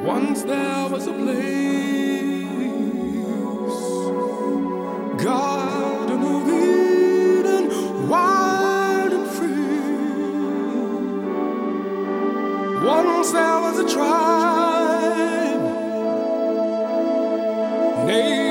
Once there was a place, Garden of Eden, wild and free. Once there was a tribe named